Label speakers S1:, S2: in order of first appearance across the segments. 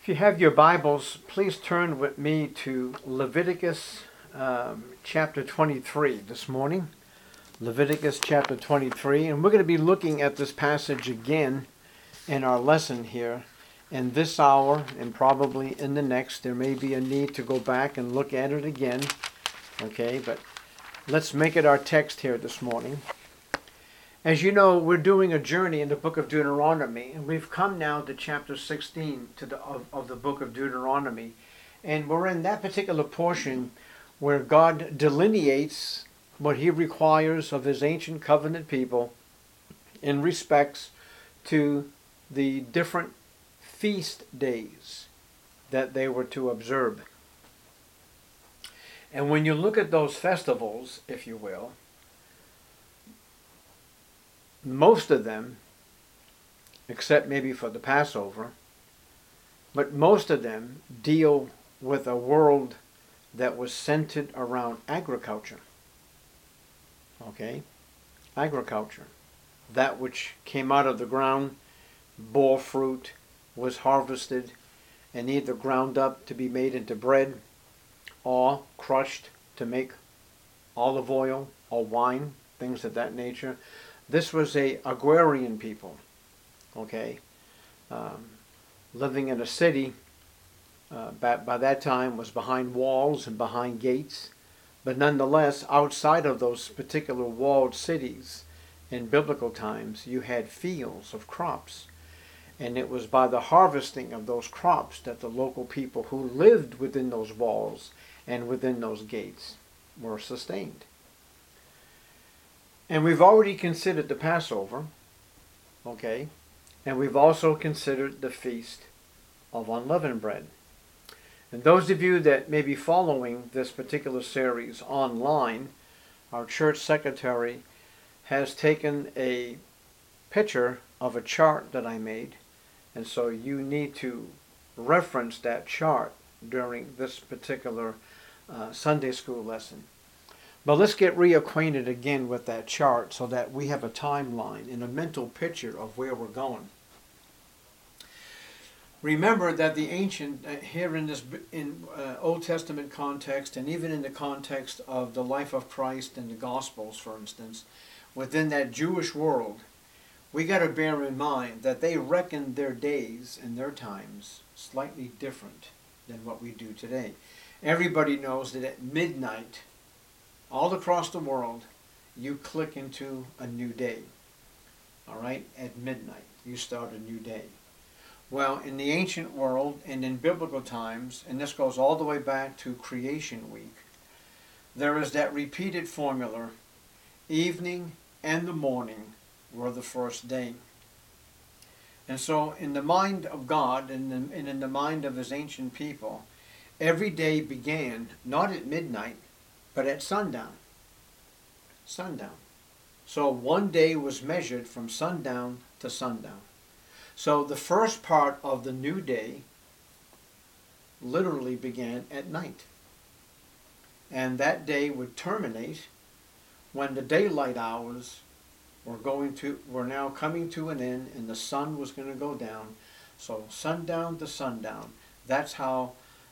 S1: If you have your Bibles, please turn with me to Leviticus chapter 23 this morning. Leviticus chapter 23. And we're going to be looking at this passage again in our lesson here. In this hour and probably in the next, there may be a need to go back and look at it again. Okay, but let's make it our text here this morning. As you know, we're doing a journey in the book of Deuteronomy, and we've come now to chapter 16 of the book of Deuteronomy. And we're in that particular portion where God delineates what he requires of his ancient covenant people in respects to the different feast days that they were to observe. And when you look at those festivals, if you will, most of them, except maybe for the Passover, but most of them deal with a world that was centered around agriculture. Okay? Agriculture. That which came out of the ground, bore fruit, was harvested, and either ground up to be made into bread or crushed to make olive oil or wine, things of that nature. This was a agrarian people, okay, living in a city by that time was behind walls and behind gates, but nonetheless, outside of those particular walled cities in biblical times, you had fields of crops, and it was by the harvesting of those crops that the local people who lived within those walls and within those gates were sustained. And we've already considered the Passover, okay? And we've also considered the Feast of Unleavened Bread. And those of you that may be following this particular series online, our church secretary has taken a picture of a chart that I made. And so you need to reference that chart during this particular Sunday school lesson. But let's get reacquainted again with that chart so that we have a timeline and a mental picture of where we're going. Remember that the ancient, here in this Old Testament context, and even in the context of the life of Christ and the Gospels, for instance, within that Jewish world, we got to bear in mind that they reckoned their days and their times slightly different than what we do today. Everybody knows that at midnight, all across the world, you click into a new day. All right? At midnight, you start a new day. Well, in the ancient world and in biblical times, and this goes all the way back to Creation Week, there is that repeated formula, evening and the morning were the first day. And so in the mind of God and in the mind of his ancient people, every day began not at midnight, but at sundown. Sundown. So one day was measured from sundown to sundown. So the first part of the new day literally began at night. And that day would terminate when the daylight hours were now coming to an end and the sun was going to go down. So sundown to sundown. That's how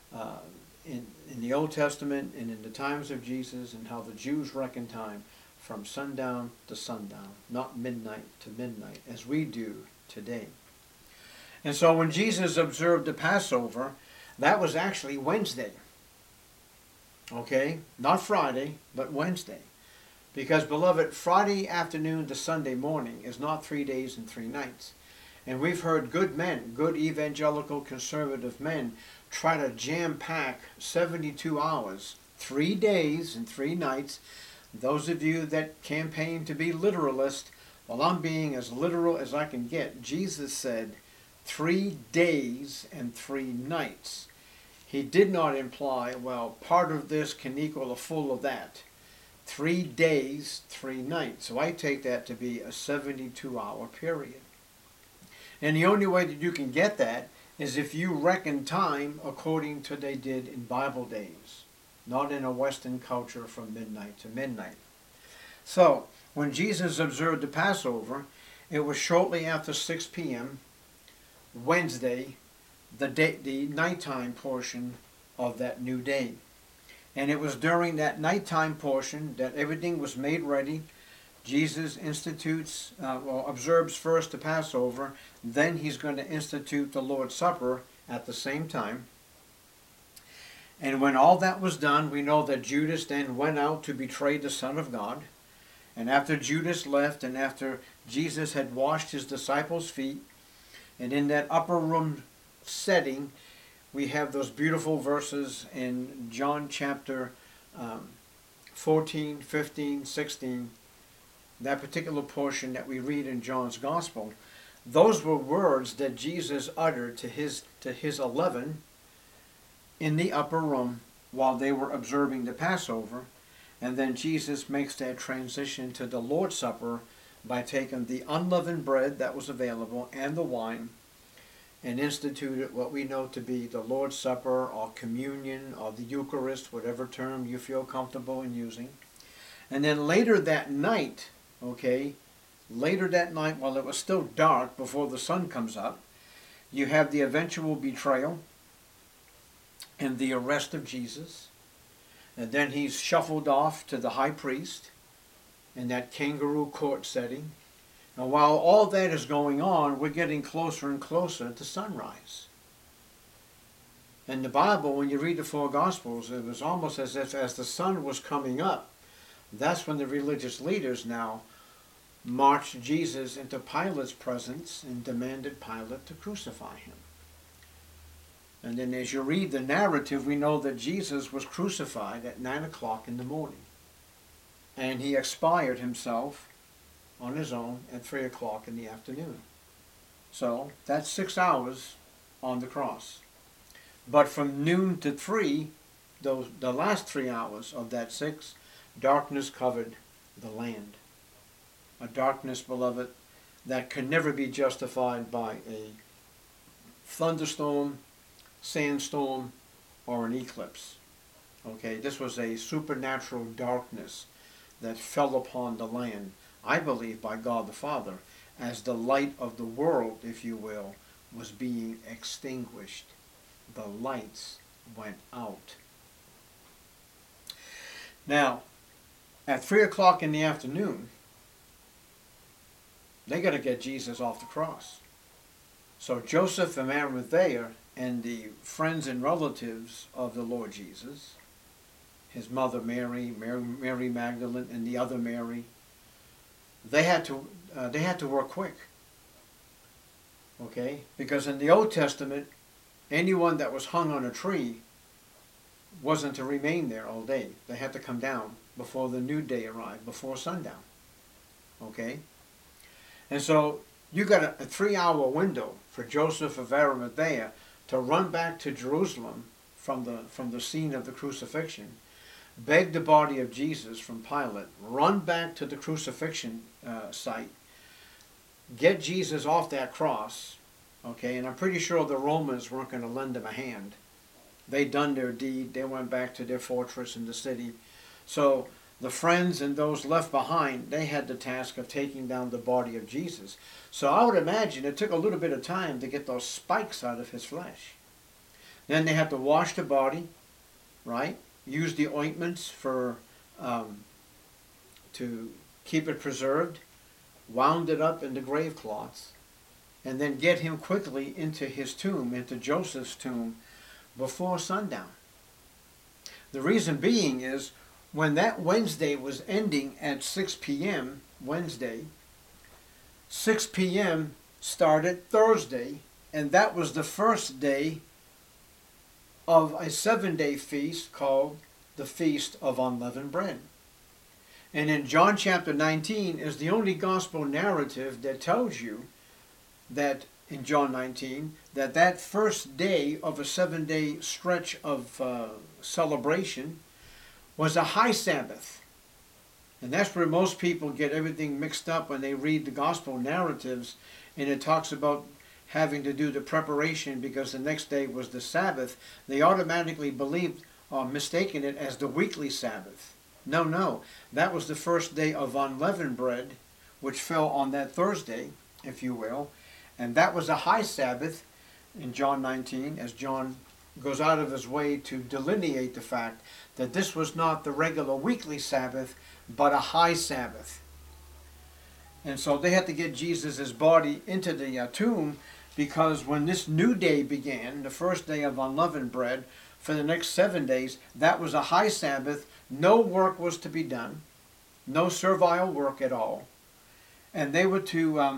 S1: in the Old Testament and in the times of Jesus and how the Jews reckon time from sundown to sundown, not midnight to midnight, as we do today. And so when Jesus observed the Passover, that was actually Wednesday. Okay? Not Friday, but Wednesday. Because, beloved, Friday afternoon to Sunday morning is not 3 days and 3 nights. And we've heard good men, good evangelical conservative men, try to jam-pack 72 hours, 3 days and 3 nights. Those of you that campaign to be literalist, well, I'm being as literal as I can get. Jesus said 3 days and 3 nights. He did not imply, well, part of this can equal a full of that. 3 days, 3 nights. So I take that to be a 72-hour period. And the only way that you can get that is if you reckon time according to they did in Bible days, not in a Western culture from midnight to midnight. So, when Jesus observed the Passover, it was shortly after 6 p.m., Wednesday, the nighttime portion of that new day. And it was during that nighttime portion that everything was made ready. Jesus observes first the Passover, then he's going to institute the Lord's Supper at the same time. And when all that was done, we know that Judas then went out to betray the Son of God. And after Judas left, and after Jesus had washed his disciples' feet, and in that upper room setting, we have those beautiful verses in John chapter 14, 15, 16, that particular portion that we read in John's Gospel. Those were words that Jesus uttered to his 11 in the upper room while they were observing the Passover. And then Jesus makes that transition to the Lord's Supper by taking the unleavened bread that was available and the wine, and instituted what we know to be the Lord's Supper or communion or the Eucharist, whatever term you feel comfortable in using. And then later that night, while it was still dark before the sun comes up, you have the eventual betrayal and the arrest of Jesus. And then he's shuffled off to the high priest in that kangaroo court setting. And while all that is going on, we're getting closer and closer to sunrise. In the Bible, when you read the four Gospels, it was almost as if as the sun was coming up, that's when the religious leaders now marched Jesus into Pilate's presence and demanded Pilate to crucify him. And then as you read the narrative, we know that Jesus was crucified at 9 o'clock in the morning. And he expired himself on his own at 3 o'clock in the afternoon. So that's 6 hours on the cross. But from noon to 3, the last 3 hours of that 6, darkness covered the land. A darkness, beloved, that could never be justified by a thunderstorm, sandstorm, or an eclipse. Okay, this was a supernatural darkness that fell upon the land, I believe by God the Father, as the light of the world, if you will, was being extinguished. The lights went out. Now, at 3 o'clock in the afternoon, they got to get Jesus off the cross. So Joseph of Arimathea and the friends and relatives of the Lord Jesus, his mother Mary, Mary Magdalene, and the other Mary, they had to work quick. Okay, because in the Old Testament, anyone that was hung on a tree wasn't to remain there all day. They had to come down before the new day arrived, before sundown. Okay, and so you got a 3-hour window for Joseph of Arimathea to run back to Jerusalem from the scene of the crucifixion, beg the body of Jesus from Pilate, run back to the crucifixion site, get Jesus off that cross, okay, and I'm pretty sure the Romans weren't going to lend him a hand. They done their deed. They went back to their fortress in the city. So the friends and those left behind, they had the task of taking down the body of Jesus. So I would imagine it took a little bit of time to get those spikes out of his flesh. Then they had to wash the body, right? Use the ointments for to keep it preserved, wound it up in the grave cloths, and then get him quickly into his tomb, into Joseph's tomb, before sundown. The reason being is when that Wednesday was ending at 6 p.m., Wednesday, 6 p.m. started Thursday, and that was the first day of a 7-day feast called the Feast of Unleavened Bread. And in John chapter 19 is the only gospel narrative that tells you that in John 19 that first day of a 7-day stretch of celebration was a high Sabbath. And that's where most people get everything mixed up when they read the gospel narratives, and it talks about having to do the preparation because the next day was the Sabbath. They automatically believed or mistaken it as the weekly Sabbath. No, that was the first day of unleavened bread, which fell on that Thursday, if you will, and that was a high Sabbath, in John 19, as John goes out of his way to delineate the fact that this was not the regular weekly Sabbath, but a high Sabbath. And so they had to get Jesus' body into the tomb, because when this new day began, the first day of unleavened bread, for the next 7 days, that was a high Sabbath. No work was to be done, no servile work at all. And they were to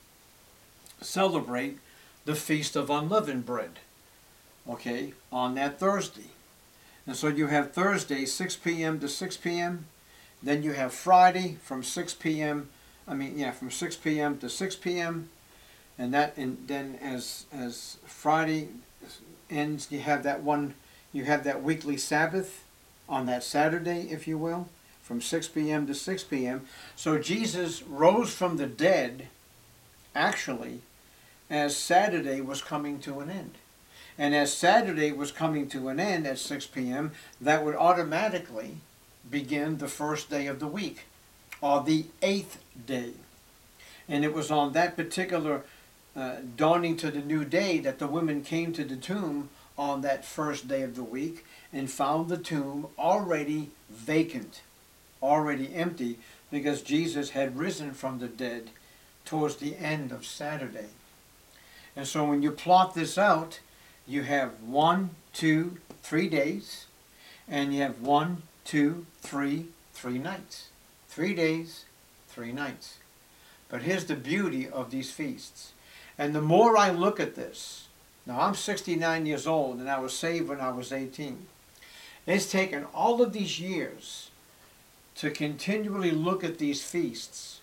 S1: celebrate the Feast of Unleavened Bread, okay, on that Thursday. And so you have Thursday, 6 p.m. to 6 p.m. Then you have Friday from 6 p.m. From 6 p.m. to 6 p.m. And then as Friday ends, you have that weekly Sabbath on that Saturday, if you will, from 6 p.m. to 6 p.m. So Jesus rose from the dead, actually, as Saturday was coming to an end. And as Saturday was coming to an end at 6 p.m., that would automatically begin the first day of the week, or the 8th day. And it was on that particular dawning to the new day that the women came to the tomb on that first day of the week and found the tomb already vacant, already empty, because Jesus had risen from the dead towards the end of Saturday. And so when you plot this out, you have 1, 2, 3 days, and you have 1, 2, 3 nights. 3 days, 3 nights. But here's the beauty of these feasts. And the more I look at this, now I'm 69 years old and I was saved when I was 18. It's taken all of these years to continually look at these feasts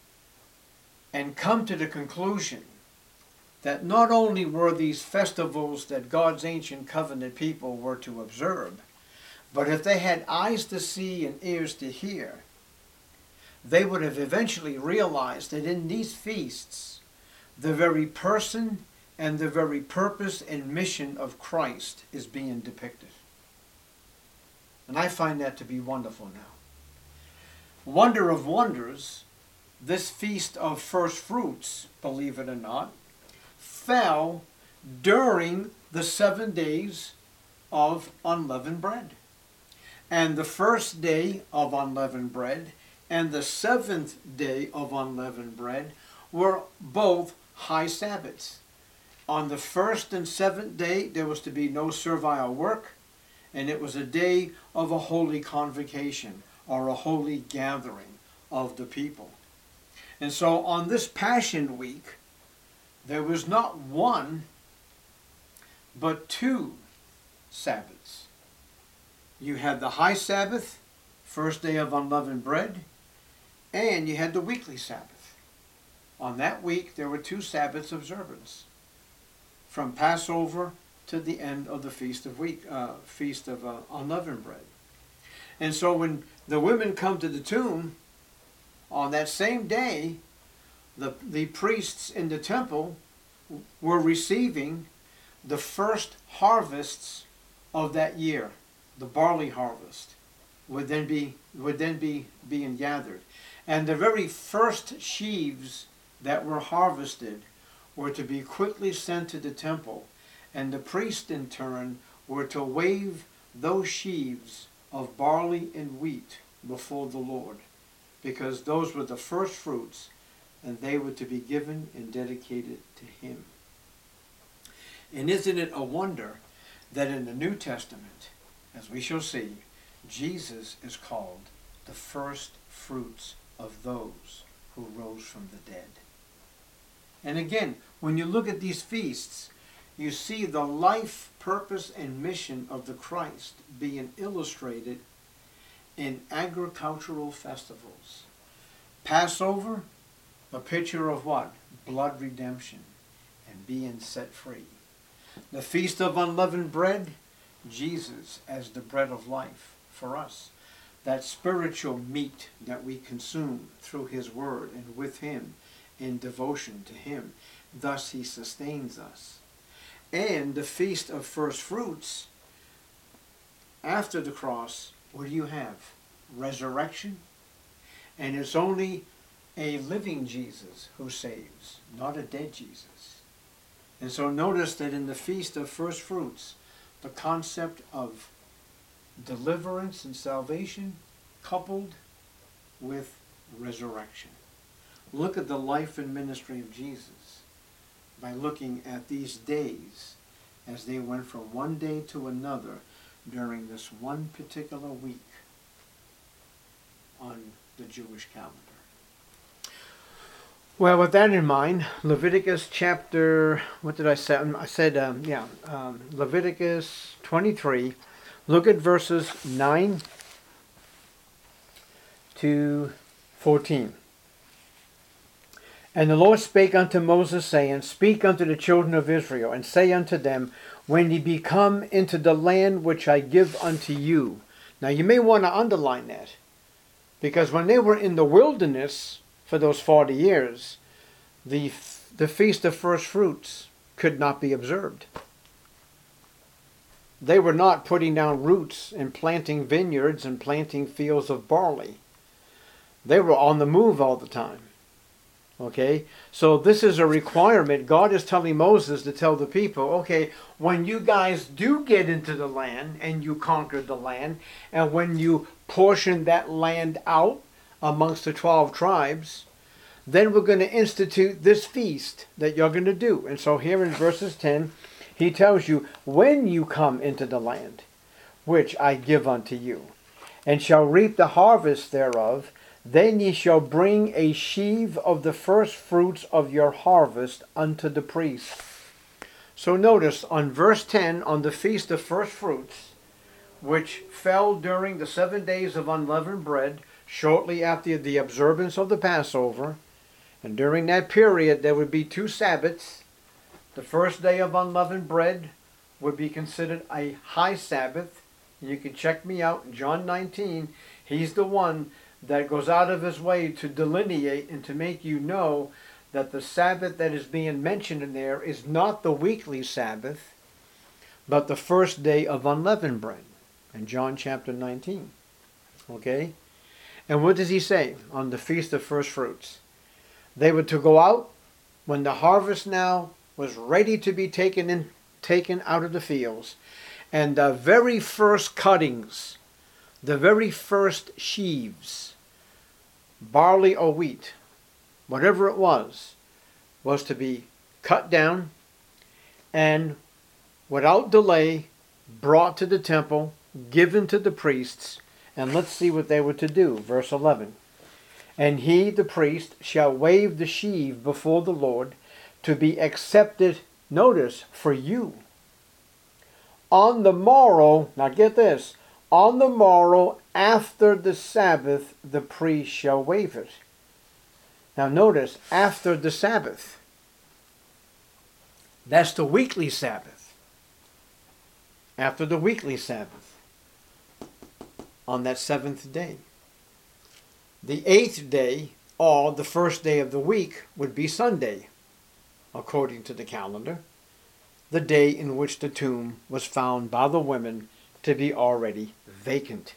S1: and come to the conclusion that not only were these festivals that God's ancient covenant people were to observe, but if they had eyes to see and ears to hear, they would have eventually realized that in these feasts, the very person and the very purpose and mission of Christ is being depicted. And I find that to be wonderful now. Wonder of wonders, this feast of first fruits, believe it or not, fell during the 7 days of unleavened bread. And the first day of unleavened bread and the 7th day of unleavened bread were both high Sabbaths. On the 1st and 7th day, there was to be no servile work, and it was a day of a holy convocation, or a holy gathering of the people. And so on this Passion Week, there was not one, but 2 Sabbaths. You had the high Sabbath, first day of unleavened bread, and you had the weekly Sabbath. On that week, there were 2 Sabbaths observance, from Passover to the end of the Feast of Unleavened Bread. And so when the women come to the tomb, on that same day, the priests in the temple were receiving the first harvests of that year. The barley harvest would then be being gathered. And the very first sheaves that were harvested were to be quickly sent to the temple, and the priests in turn were to wave those sheaves of barley and wheat before the Lord, because those were the first fruits, and they were to be given and dedicated to Him. And isn't it a wonder that in the New Testament, as we shall see, Jesus is called the first fruits of those who rose from the dead. And again, when you look at these feasts, you see the life, purpose, and mission of the Christ being illustrated in agricultural festivals. Passover, a picture of what? Blood redemption and being set free. The Feast of Unleavened Bread, Jesus as the bread of life for us. That spiritual meat that we consume through His Word and with Him in devotion to Him. Thus He sustains us. And the Feast of First Fruits, after the cross, what do you have? Resurrection. And it's only a living Jesus who saves, not a dead Jesus. And so notice that in the Feast of First Fruits, the concept of deliverance and salvation coupled with resurrection. Look at the life and ministry of Jesus by looking at these days as they went from one day to another during this one particular week on the Jewish calendar. Well, with that in mind, Leviticus chapter, what did I say? I said, Leviticus 23. Look at verses 9 to 14. And the Lord spake unto Moses, saying, Speak unto the children of Israel, and say unto them, When ye be come into the land which I give unto you. Now you may want to underline that, because when they were in the wilderness for those 40 years, the Feast of First Fruits could not be observed. They were not putting down roots and planting vineyards and planting fields of barley. They were on the move all the time. Okay, so this is a requirement. God is telling Moses to tell the people, okay, when you guys do get into the land and you conquer the land, and when you portion that land out amongst the 12 tribes, then we're going to institute this feast that you're going to do. And so here in verses 10, he tells you, when you come into the land, which I give unto you, and shall reap the harvest thereof, then ye shall bring a sheaf of the first fruits of your harvest unto the priest. So notice on verse 10, on the Feast of First Fruits, which fell during the 7 days of unleavened bread, shortly after the observance of the Passover, and during that period there would be 2 Sabbaths. The first day of unleavened bread would be considered a high Sabbath. You can check me out in John 19. He's the one that goes out of his way to delineate and to make you know that the Sabbath that is being mentioned in there is not the weekly Sabbath, but the first day of unleavened bread in John chapter 19. Okay? And what does he say on the Feast of First Fruits? They were to go out when the harvest now was ready to be taken out of the fields, and the very first cuttings, the very first sheaves, barley or wheat, whatever it was to be cut down and without delay brought to the temple, given to the priests. And let's see what they were to do. Verse 11. And he, the priest, shall wave the sheaf before the Lord to be accepted, notice, for you. On the morrow, now get this, on the morrow after the Sabbath, the priest shall wave it. Now notice, after the Sabbath. That's the weekly Sabbath. After the weekly Sabbath. On that 7th day. The 8th day, or the first day of the week, would be Sunday, according to the calendar. The day in which the tomb was found by the women to be already vacant.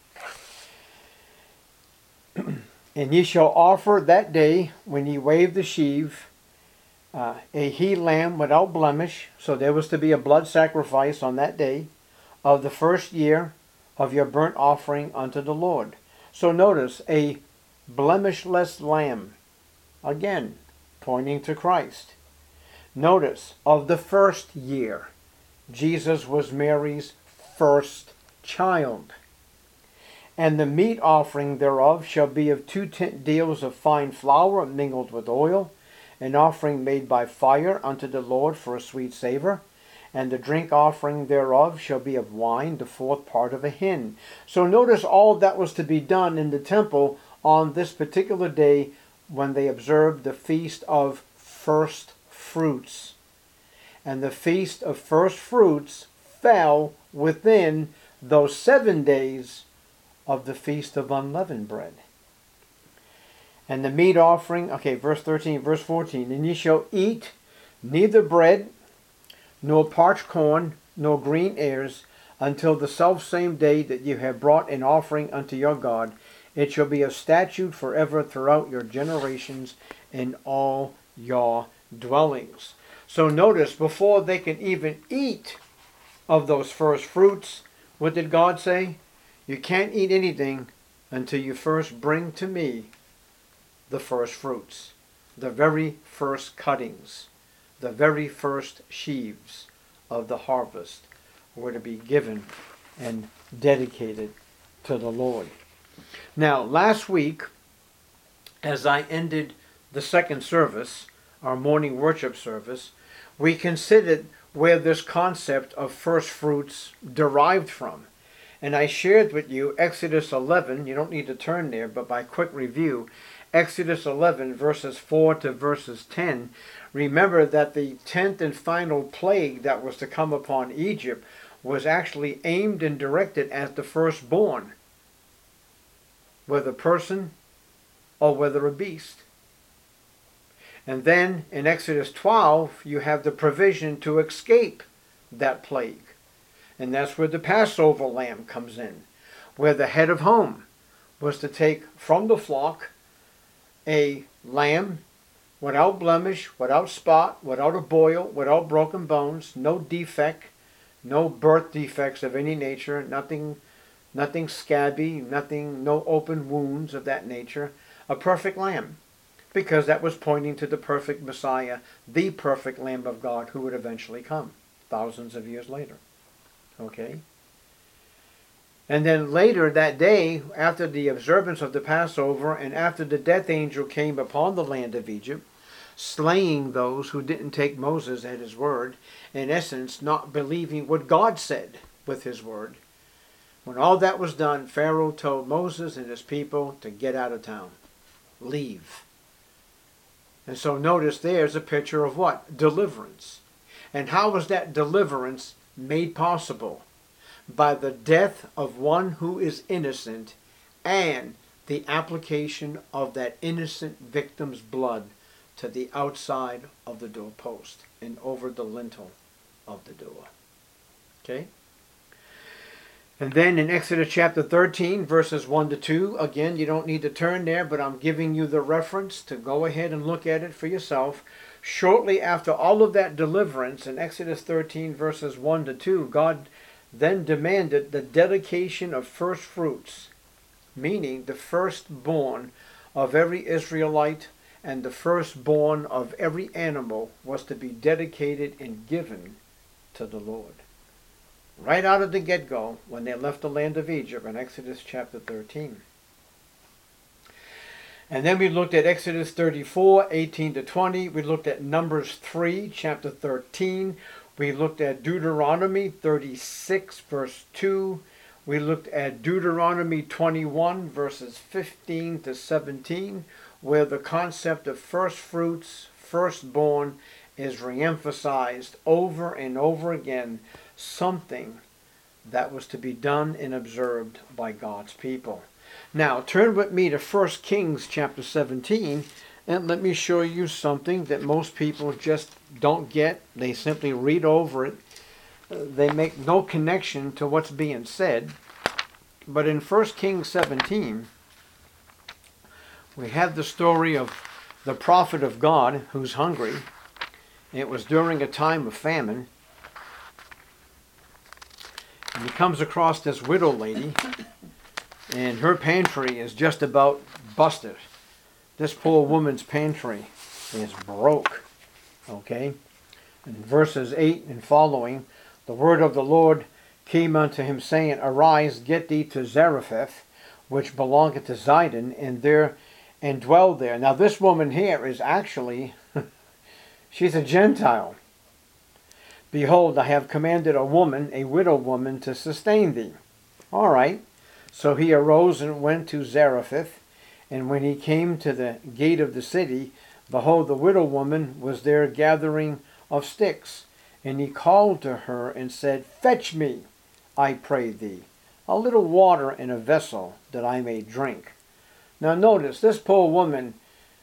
S1: And ye shall offer that day, when ye wave the sheaf, a he lamb without blemish. So there was to be a blood sacrifice on that day of the first year of your burnt offering unto the Lord. So notice, a blemishless lamb, again pointing to Christ. Notice, of the first year, Jesus was Mary's first child. And the meat offering thereof shall be of 2 deals of fine flour mingled with oil, an offering made by fire unto the Lord for a sweet savor. And the drink offering thereof shall be of wine, the 4th part of a hin. So notice all that was to be done in the temple on this particular day when they observed the Feast of First Fruits. And the Feast of First Fruits fell within those 7 days of the Feast of Unleavened Bread. And the meat offering, okay, verse 13, verse 14, and ye shall eat neither bread, nor parched corn, nor green ears, until the selfsame day that you have brought an offering unto your God. It shall be a statute forever throughout your generations in all your dwellings. So notice, before they can even eat of those first fruits, what did God say? You can't eat anything until you first bring to me the first fruits, the very first cuttings, the very first sheaves of the harvest were to be given and dedicated to the Lord. Now, last week, as I ended the second service, our morning worship service, we considered where this concept of first fruits derived from. And I shared with you Exodus 11, you don't need to turn there, but by quick review, Exodus 11 verses 4 to verses 10, remember that the 10th and final plague that was to come upon Egypt was actually aimed and directed at the firstborn, whether person or whether a beast. And then in Exodus 12, you have the provision to escape that plague. And that's where the Passover lamb comes in, where the head of home was to take from the flock a lamb without blemish, without spot, without a boil, without broken bones, no defect, no birth defects of any nature, nothing scabby, no open wounds of that nature, a perfect lamb, because that was pointing to the perfect Messiah, the perfect Lamb of God who would eventually come thousands of years later. Okay? And then later that day, after the observance of the Passover and after the death angel came upon the land of Egypt, slaying those who didn't take Moses at his word, in essence, not believing what God said with his word, when all that was done, Pharaoh told Moses and his people to get out of town. Leave. And so notice there's a picture of what? Deliverance. And how was that deliverance made possible? By the death of one who is innocent and the application of that innocent victim's blood to the outside of the doorpost and over the lintel of the door. Okay? And then in Exodus chapter 13, verses 1 to 2, again, you don't need to turn there, but I'm giving you the reference to go ahead and look at it for yourself. Shortly after all of that deliverance, in Exodus 13, verses 1 to 2, God then demanded the dedication of first fruits, meaning the firstborn of every Israelite and the firstborn of every animal was to be dedicated and given to the Lord. Right out of the get-go, when they left the land of Egypt in Exodus chapter 13. And then we looked at Exodus 34, 18 to 20. We looked at Numbers 3, chapter 13. We looked at Deuteronomy 36, verse 2. We looked at Deuteronomy 21, verses 15 to 17, where the concept of first fruits, firstborn, is reemphasized over and over again, something that was to be done and observed by God's people. Now, turn with me to 1 Kings chapter 17, and let me show you something that most people just don't get. They simply read over it. They make no connection to what's being said. But in 1 Kings 17, we have the story of the prophet of God who's hungry. It was during a time of famine. And he comes across this widow lady, and her pantry is just about busted. This poor woman's pantry is broke. Okay? In verses 8 and following, the word of the Lord came unto him, saying, Arise, get thee to Zarephath, which belongeth to Zidon, and dwell there. Now this woman here is actually, she's a Gentile. Behold, I have commanded a woman, a widow woman, to sustain thee. All right. So he arose and went to Zarephath, and when he came to the gate of the city, behold, the widow woman was there gathering of sticks. And he called to her and said, Fetch me, I pray thee, a little water in a vessel, that I may drink. Now notice, this poor woman,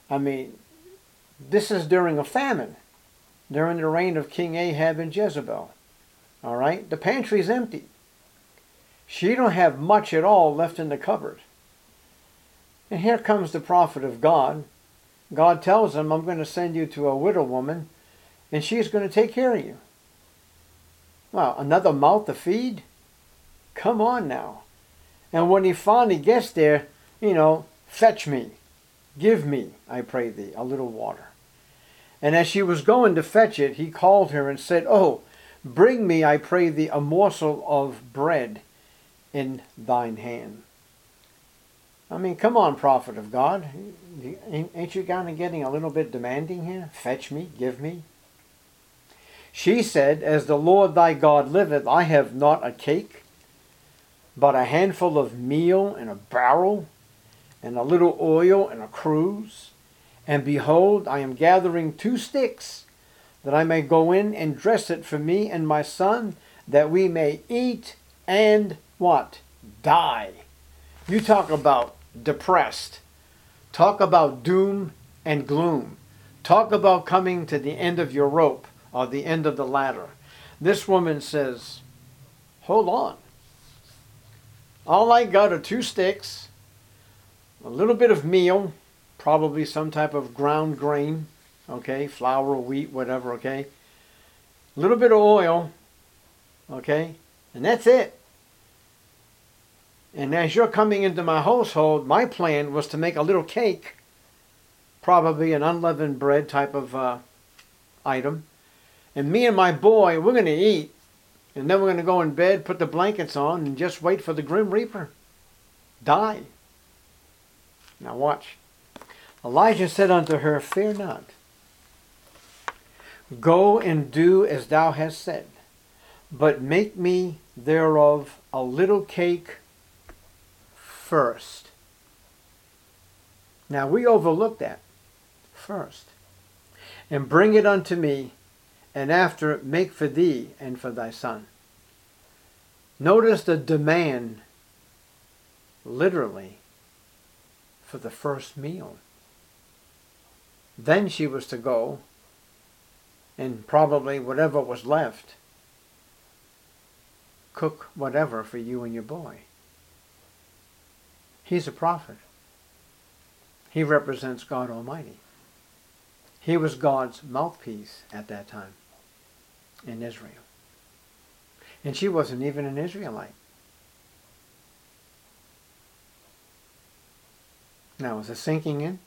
S1: this is during a famine, during the reign of King Ahab and Jezebel. All right? The pantry's empty. She don't have much at all left in the cupboard. And here comes the prophet of God. God tells him, I'm going to send you to a widow woman, and she is going to take care of you. Well, another mouth to feed? Come on now. And when he finally gets there, fetch me, give me, I pray thee, a little water. And as she was going to fetch it, he called her and said, Oh, bring me, I pray thee, a morsel of bread in thine hand. I mean, come on, prophet of God. Ain't you kind of getting a little bit demanding here? Fetch me, give me. She said, As the Lord thy God liveth, I have not a cake, but a handful of meal in a barrel, and a little oil in a cruse. And behold, I am gathering 2 sticks, that I may go in and dress it for me and my son, that we may eat and what? Die. You talk about depressed. Talk about doom and gloom. Talk about coming to the end of your rope or the end of the ladder. This woman says, hold on. All I got are 2 sticks, a little bit of meal, probably some type of ground grain, okay, flour, wheat, whatever, okay, a little bit of oil, okay, and that's it. And as you're coming into my household, my plan was to make a little cake, probably an unleavened bread type of item, and me and my boy, we're going to eat, and then we're going to go in bed, put the blankets on, and just wait for the Grim Reaper. Die. Now watch. Elijah said unto her, Fear not. Go and do as thou hast said, but make me thereof a little cake first. Now we overlook that. First. And bring it unto me, and after make for thee and for thy son. Notice the demand, literally, for the first meal. Then she was to go, and probably whatever was left, cook whatever for you and your boy. He's a prophet. He represents God Almighty. He was God's mouthpiece at that time in Israel. And she wasn't even an Israelite. Now, is it sinking in?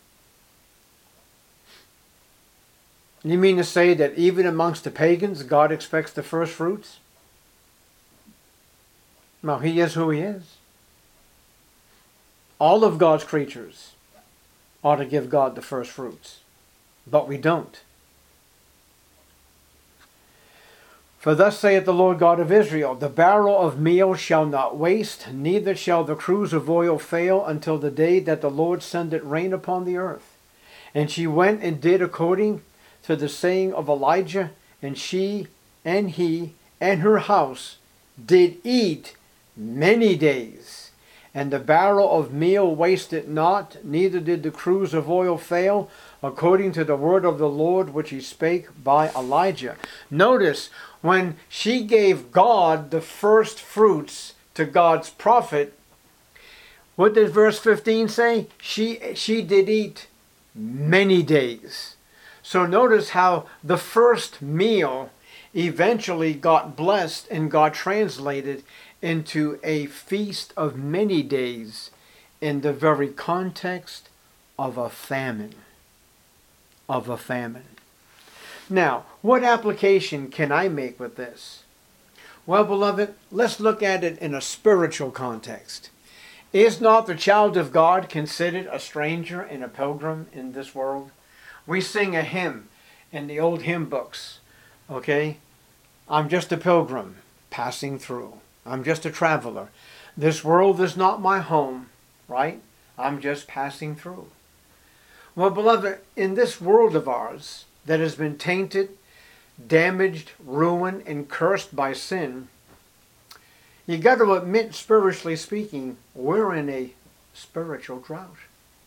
S1: You mean to say that even amongst the pagans, God expects the first fruits? No, He is who He is. All of God's creatures ought to give God the first fruits, but we don't. For thus saith the Lord God of Israel, The barrel of meal shall not waste, neither shall the cruse of oil fail, until the day that the Lord sendeth rain upon the earth. And she went and did according to the saying of Elijah, and she and he and her house did eat many days. And the barrel of meal wasted not, neither did the cruse of oil fail, according to the word of the Lord which he spake by Elijah. Notice, when she gave God the first fruits to God's prophet, what did verse 15 say? She did eat many days. So notice how the first meal eventually got blessed and got translated into a feast of many days in the very context of a famine. Of a famine. Now, what application can I make with this? Well, beloved, let's look at it in a spiritual context. Is not the child of God considered a stranger and a pilgrim in this world? We sing a hymn in the old hymn books, okay? I'm just a pilgrim passing through. I'm just a traveler. This world is not my home, right? I'm just passing through. Well, beloved, in this world of ours that has been tainted, damaged, ruined, and cursed by sin, you got to admit, spiritually speaking, we're in a spiritual drought.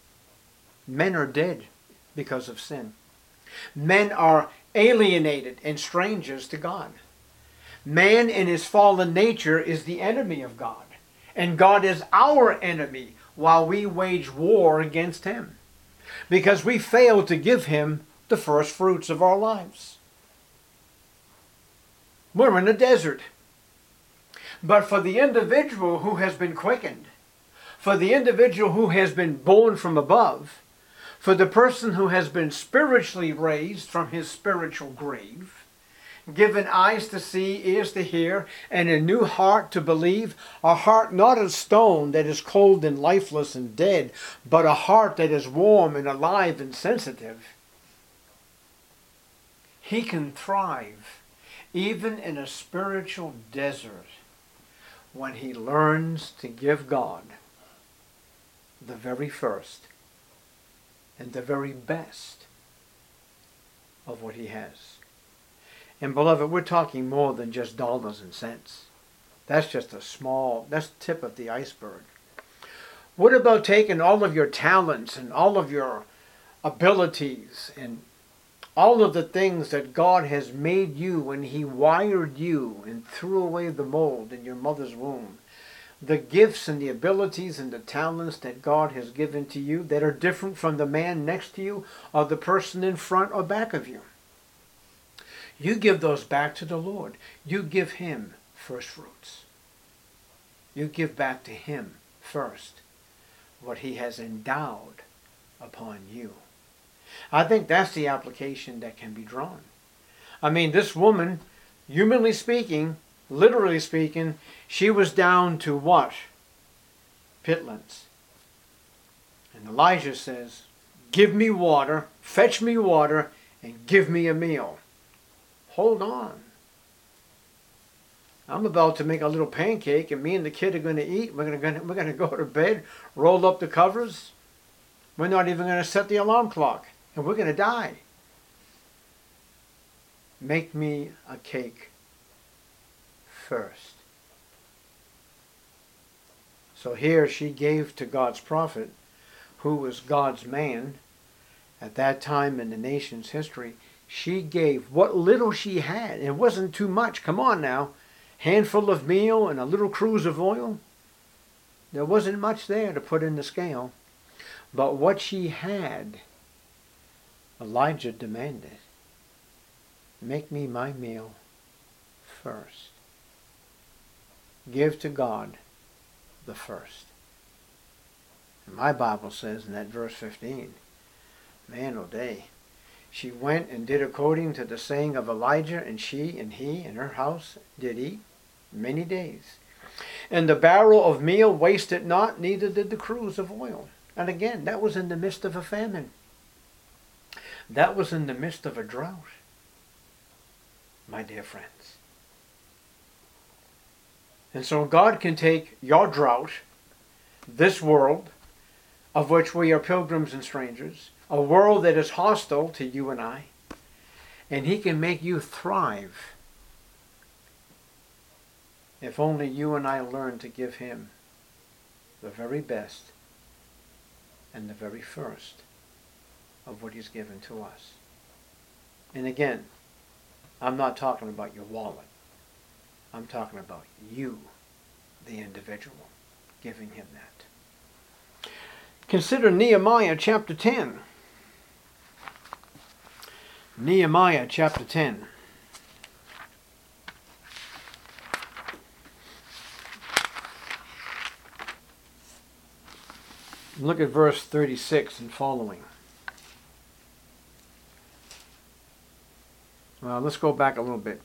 S1: Men are dead because of sin. Men are alienated and strangers to God. Man in his fallen nature is the enemy of God. And God is our enemy while we wage war against him. Because we fail to give him the first fruits of our lives. We're in a desert. But for the individual who has been quickened, for the individual who has been born from above, for the person who has been spiritually raised from his spiritual grave, given eyes to see, ears to hear, and a new heart to believe, a heart not of stone that is cold and lifeless and dead, but a heart that is warm and alive and sensitive, he can thrive even in a spiritual desert when he learns to give God the very first and the very best of what he has. And beloved, we're talking more than just dollars and cents. That's just that's the tip of the iceberg. What about taking all of your talents and all of your abilities and all of the things that God has made you when he wired you and threw away the mold in your mother's womb? The gifts and the abilities and the talents that God has given to you that are different from the man next to you or the person in front or back of you. You give those back to the Lord. You give him first fruits. You give back to him first what he has endowed upon you. I think that's the application that can be drawn. I mean, this woman, humanly speaking, literally speaking, she was down to what? Pitlins. And Elijah says, give me water, fetch me water, and give me a meal. Hold on. I'm about to make a little pancake, and me and the kid are going to eat. We're going to go to bed, roll up the covers. We're not even going to set the alarm clock, and we're going to die. Make me a cake first. So here she gave to God's prophet, who was God's man at that time in the nation's history. She gave what little she had. It wasn't too much. Come on now. Handful of meal and a little cruse of oil. There wasn't much there to put in the scale. But what she had, Elijah demanded. Make me my meal first. Give to God the first. And my Bible says in that verse 15, man, oh day, she went and did according to the saying of Elijah, and she and he and her house did eat many days. And the barrel of meal wasted not, neither did the cruse of oil. And again, that was in the midst of a famine. That was in the midst of a drought, my dear friends. And so God can take your drought, this world, of which we are pilgrims and strangers, a world that is hostile to you and I, and he can make you thrive if only you and I learn to give him the very best and the very first of what he's given to us. And again, I'm not talking about your wallet. I'm talking about you, the individual, giving him that. Consider Nehemiah chapter 10. Nehemiah chapter 10. Look at verse 36 and following. Well, let's go back a little bit.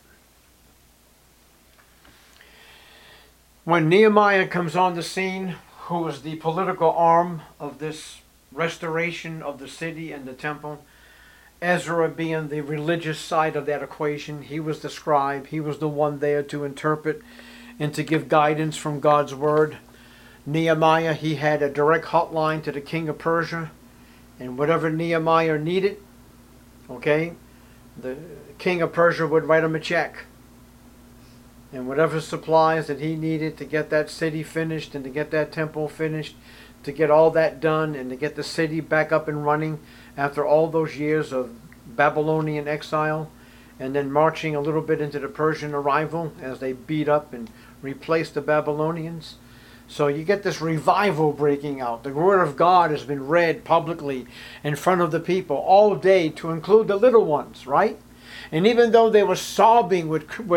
S1: When Nehemiah comes on the scene, who was the political arm of this restoration of the city and the temple, Ezra being the religious side of that equation, he was the scribe. He was the one there to interpret and to give guidance from God's word. Nehemiah, he had a direct hotline to the king of Persia, and whatever Nehemiah needed, okay, the king of Persia would write him a check. And whatever supplies that he needed to get that city finished and to get that temple finished, to get all that done and to get the city back up and running after all those years of Babylonian exile, and then marching a little bit into the Persian arrival as they beat up and replaced the Babylonians. So you get this revival breaking out. The Word of God has been read publicly in front of the people all day, to include the little ones, right? And even though they were sobbing with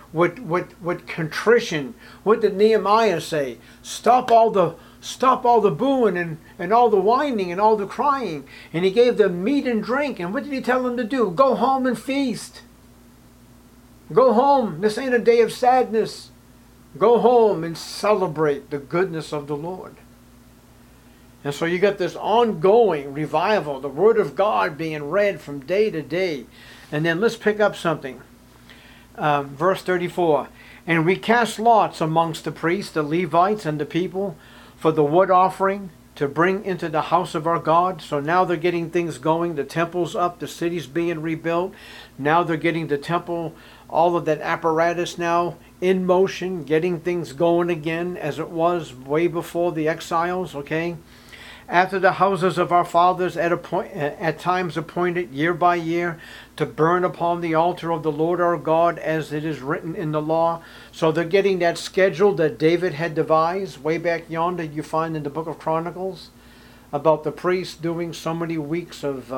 S1: with contrition. What did Nehemiah say? Stop all the booing and all the whining and all the crying. And he gave them meat and drink. And what did he tell them to do? Go home and feast. Go home. This ain't a day of sadness. Go home and celebrate the goodness of the Lord. And so you got this ongoing revival, the Word of God being read from day to day. And then let's pick up something. Verse 34. And we cast lots amongst the priests, the Levites, and the people for the wood offering to bring into the house of our God. So now they're getting things going. The temple's up. The city's being rebuilt. Now they're getting the temple, all of that apparatus now in motion, getting things going again as it was way before the exiles, okay? After the houses of our fathers at times appointed year by year to burn upon the altar of the Lord our God as it is written in the law. So they're getting that schedule that David had devised way back yonder, you find in the book of Chronicles, about the priests doing so many weeks of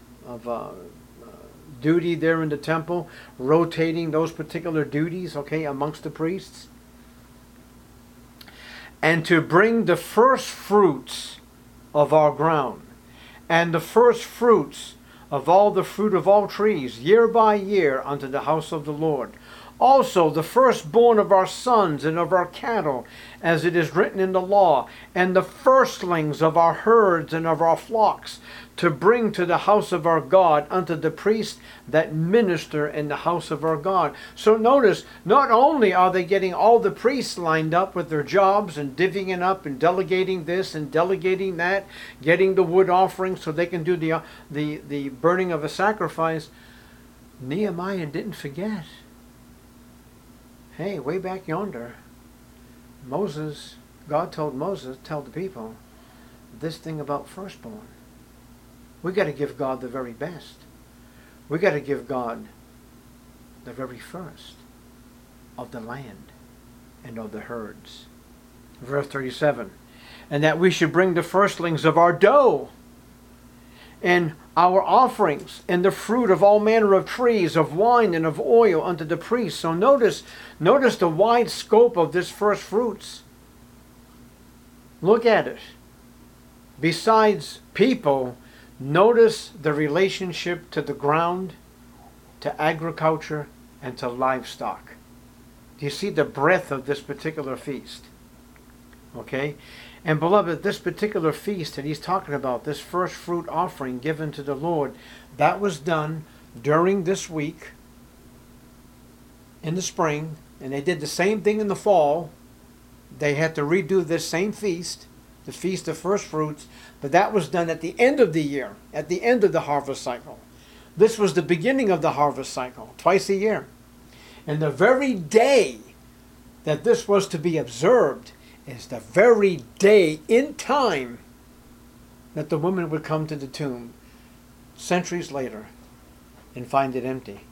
S1: duty there in the temple, rotating those particular duties, okay, amongst the priests. And to bring the first fruits of our ground, and the first fruits of all the fruit of all trees, year by year, unto the house of the Lord. Also the firstborn of our sons and of our cattle, as it is written in the law, and the firstlings of our herds and of our flocks, to bring to the house of our God unto the priests that minister in the house of our God. So notice, not only are they getting all the priests lined up with their jobs and divvying up and delegating this and delegating that, getting the wood offering so they can do the burning of a sacrifice, Nehemiah didn't forget. Hey, way back yonder, God told Moses, tell the people this thing about firstborn. We got to give God the very best. We got to give God the very first of the land and of the herds. Verse 37, and that we should bring the firstlings of our dough and our offerings and the fruit of all manner of trees, of wine and of oil unto the priests. So notice the wide scope of this first fruits. Look at it. Besides people, notice the relationship to the ground, to agriculture, and to livestock. Do you see the breadth of this particular feast? Okay? And beloved, this particular feast that he's talking about, this first fruit offering given to the Lord, that was done during this week in the spring, and they did the same thing in the fall. They had to redo this same feast, the Feast of First Fruits, but that was done at the end of the year, at the end of the harvest cycle. This was the beginning of the harvest cycle, twice a year. And the very day that this was to be observed is the very day in time that the woman would come to the tomb centuries later and find it empty.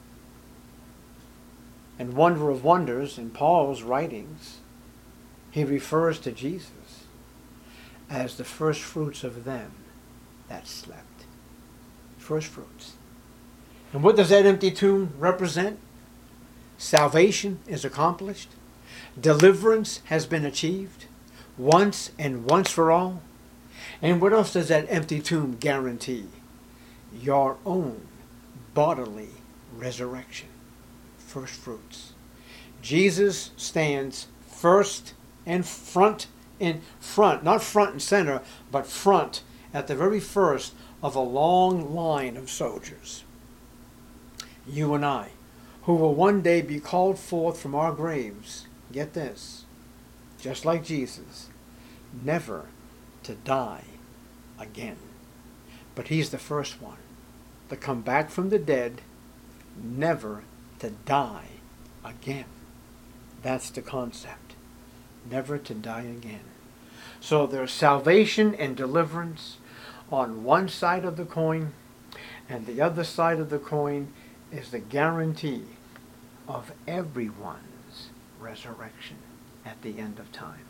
S1: And wonder of wonders, in Paul's writings, he refers to Jesus as the first fruits of them that slept. First fruits. And what does that empty tomb represent? Salvation is accomplished. Deliverance has been achieved once and once for all. And what else does that empty tomb guarantee? Your own bodily resurrection. First fruits. Jesus stands first and front, not front and center, but front at the very first of a long line of soldiers. You and I, who will one day be called forth from our graves, get this, just like Jesus, never to die again. But he's the first one to come back from the dead, never to die again. That's the concept. Never to die again. So there's salvation and deliverance on one side of the coin, and the other side of the coin is the guarantee of everyone's resurrection at the end of time.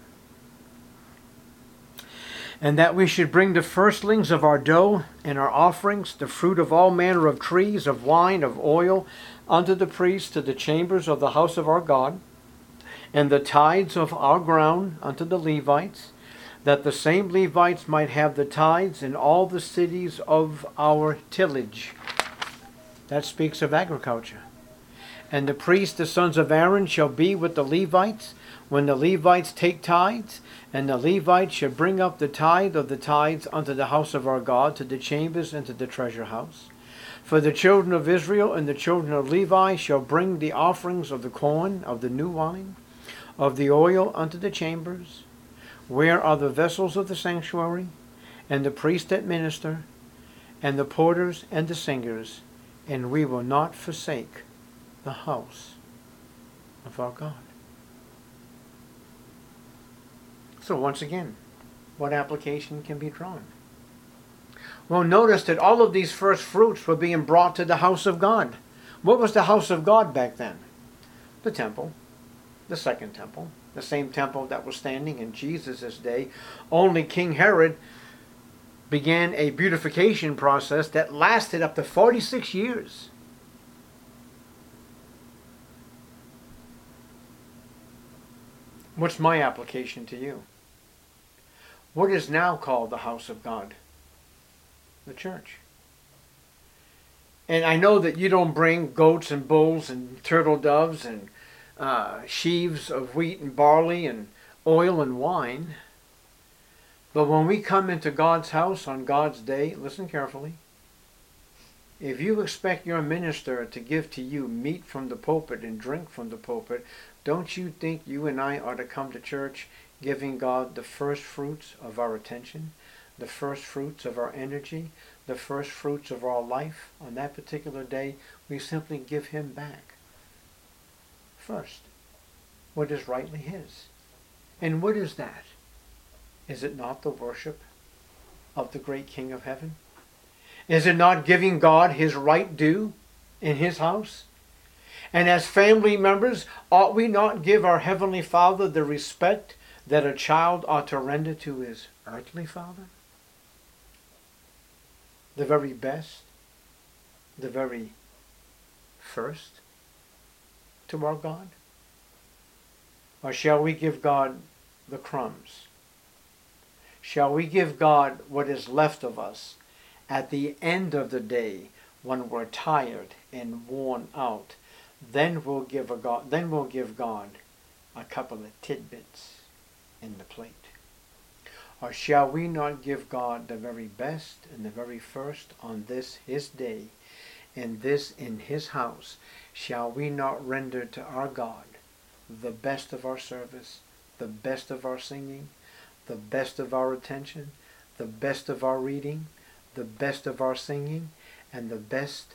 S1: And that we should bring the firstlings of our dough and our offerings, the fruit of all manner of trees, of wine, of oil, unto the priests to the chambers of the house of our God, and the tithes of our ground unto the Levites, that the same Levites might have the tithes in all the cities of our tillage. That speaks of agriculture. And the priests, the sons of Aaron, shall be with the Levites when the Levites take tithes, and the Levites shall bring up the tithe of the tithes unto the house of our God, to the chambers and to the treasure house. For the children of Israel and the children of Levi shall bring the offerings of the corn, of the new wine, of the oil unto the chambers, where are the vessels of the sanctuary, and the priests that minister, and the porters and the singers, and we will not forsake the house of our God. So once again, what application can be drawn? Well, notice that all of these first fruits were being brought to the house of God. What was the house of God back then? The temple, the second temple, the same temple that was standing in Jesus' day. Only King Herod began a beautification process that lasted up to 46 years. What's my application to you? What is now called the house of God? The church. And I know that you don't bring goats and bulls and turtle doves and sheaves of wheat and barley and oil and wine. But when we come into God's house on God's day, listen carefully. If you expect your minister to give to you meat from the pulpit and drink from the pulpit, don't you think you and I ought to come to church giving God the first fruits of our attention, the first fruits of our energy, the first fruits of our life? On that particular day, we simply give Him back first what is rightly His. And what is that? Is it not the worship of the great King of Heaven? Is it not giving God His right due in His house? And as family members, ought we not give our Heavenly Father the respect that a child ought to render to his earthly father? The very best, the very first to our God? Or shall we give God the crumbs? Shall we give God what is left of us at the end of the day when we're tired and worn out? Then we'll give God a couple of tidbits in the plate. Or shall we not give God the very best and the very first on this His day, and this in His house? Shall we not render to our God the best of our service, the best of our singing, the best of our attention, the best of our reading, the best of our singing, and the best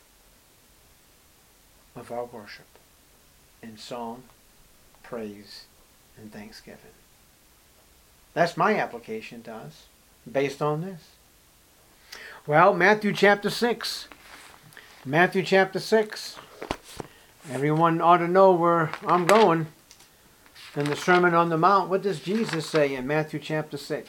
S1: of our worship in song, praise, and thanksgiving? That's my application to us, based on this. Well, Matthew chapter 6. Matthew chapter 6. Everyone ought to know where I'm going. In the Sermon on the Mount, what does Jesus say in Matthew chapter 6?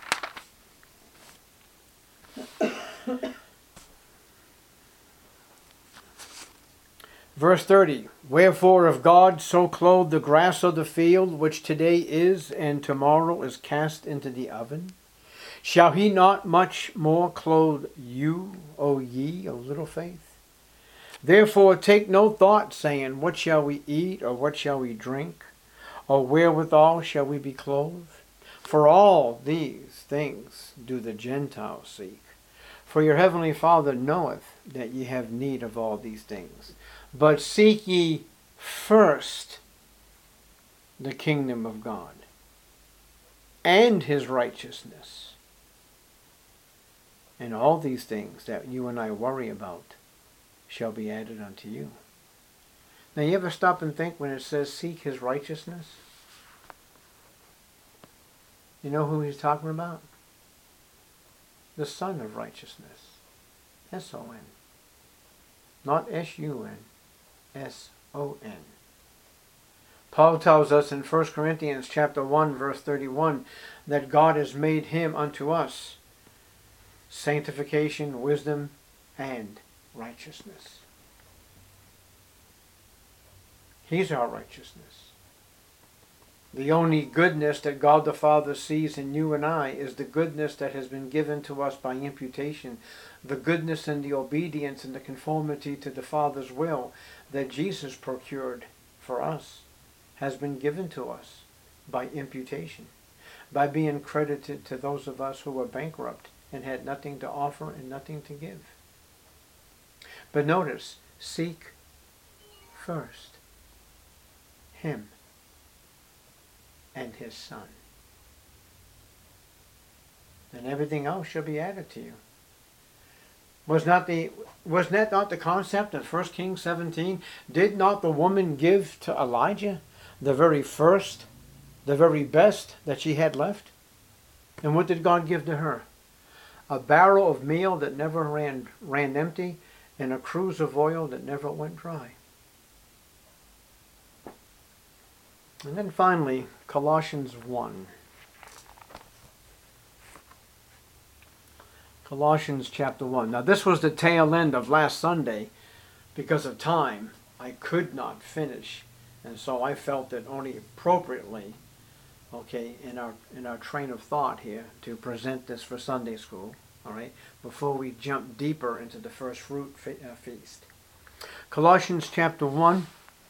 S1: Verse 30, wherefore if God so clothe the grass of the field, which today is and tomorrow is cast into the oven, shall He not much more clothe you, O ye of little faith? Therefore take no thought, saying, what shall we eat, or what shall we drink, or wherewithal shall we be clothed? For all these things do the Gentiles seek. For your heavenly Father knoweth that ye have need of all these things. But seek ye first the kingdom of God and His righteousness. And all these things that you and I worry about shall be added unto you. Now you ever stop and think when it says seek His righteousness? You know who He's talking about? The Son of Righteousness. S-O-N. Not S-U-N. S-O-N. Paul tells us in 1 Corinthians chapter 1 verse 31 that God has made Him unto us sanctification, wisdom, and righteousness. He's our righteousness. The only goodness that God the Father sees in you and I is the goodness that has been given to us by imputation. The goodness and the obedience and the conformity to the Father's will that Jesus procured for us has been given to us by imputation, by being credited to those of us who were bankrupt and had nothing to offer and nothing to give. But notice, seek first Him and His Son, and everything else shall be added to you. Was that not the concept of 1 Kings 17? Did not the woman give to Elijah the very first, the very best that she had left? And what did God give to her? A barrel of meal that never ran empty, and a cruse of oil that never went dry. And then finally, Colossians 1. Colossians chapter 1. Now this was the tail end of last Sunday. Because of time, I could not finish. And so I felt that only appropriately, in our train of thought here, to present this for Sunday school, all right, before we jump deeper into the first fruit feast. Colossians chapter 1.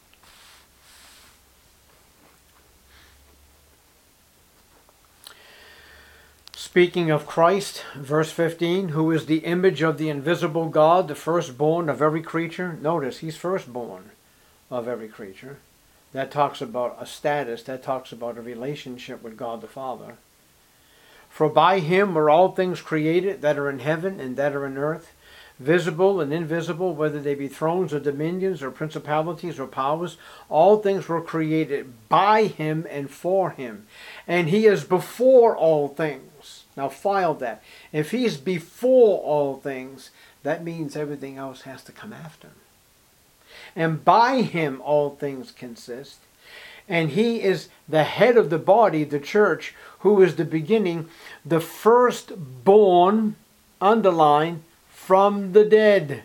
S1: Speaking of Christ, verse 15, who is the image of the invisible God, the firstborn of every creature. Notice, He's firstborn of every creature. That talks about a status, that talks about a relationship with God the Father. For by Him were all things created that are in heaven and that are in earth, visible and invisible, whether they be thrones or dominions or principalities or powers. All things were created by Him and for Him. And He is before all things. Now file that. If He's before all things, that means everything else has to come after Him. And by Him all things consist. And He is the head of the body, the church, who is the beginning, the firstborn, underline, from the dead.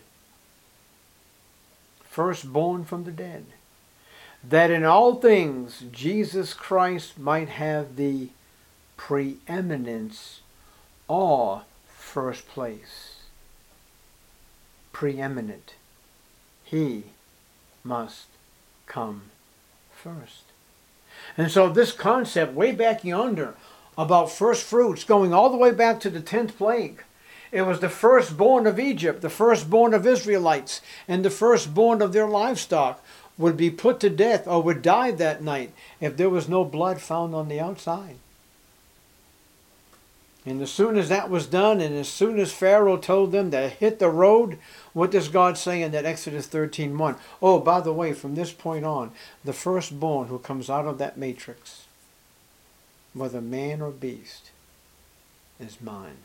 S1: Firstborn from the dead. That in all things Jesus Christ might have the preeminence or first place. Preeminent. He must come first. And so this concept way back yonder about first fruits going all the way back to the 10th plague. It was the firstborn of Egypt, the firstborn of Israelites, and the firstborn of their livestock would be put to death or would die that night if there was no blood found on the outside. And as soon as that was done, and as soon as Pharaoh told them to hit the road, what does God say in that Exodus 13:1? Oh, by the way, from this point on, the firstborn who comes out of that matrix, whether man or beast, is mine.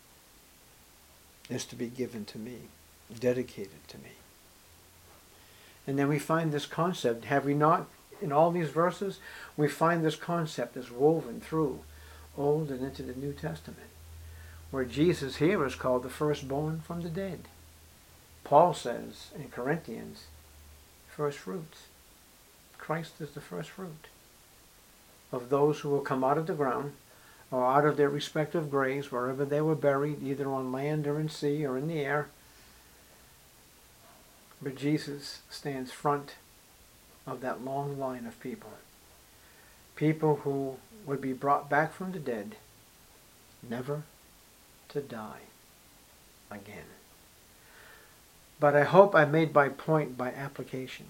S1: Is to be given to me, dedicated to me. And then we find this concept, have we not, in all these verses, we find this concept is woven through Old and into the New Testament, where Jesus here is called the firstborn from the dead. Paul says in Corinthians, first fruits. Christ is the first fruit of those who will come out of the ground or out of their respective graves, wherever they were buried, either on land or in sea or in the air. But Jesus stands front of that long line of people. People who would be brought back from the dead, never to die again. But I hope I made my point by application.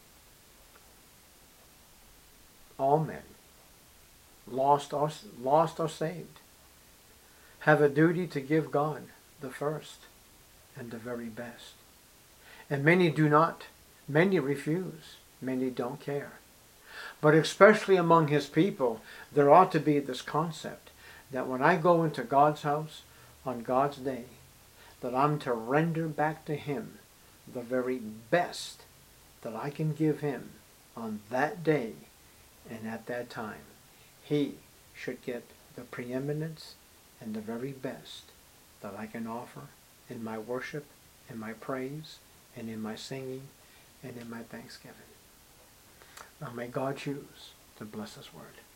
S1: All men, lost or saved, have a duty to give God the first and the very best. And many do not. Many refuse. Many don't care. But especially among His people, there ought to be this concept that when I go into God's house on God's day, that I'm to render back to Him the very best that I can give Him on that day and at that time. He should get the preeminence and the very best that I can offer in my worship, in my praise, and in my singing, and in my thanksgiving. Now may God choose to bless His word.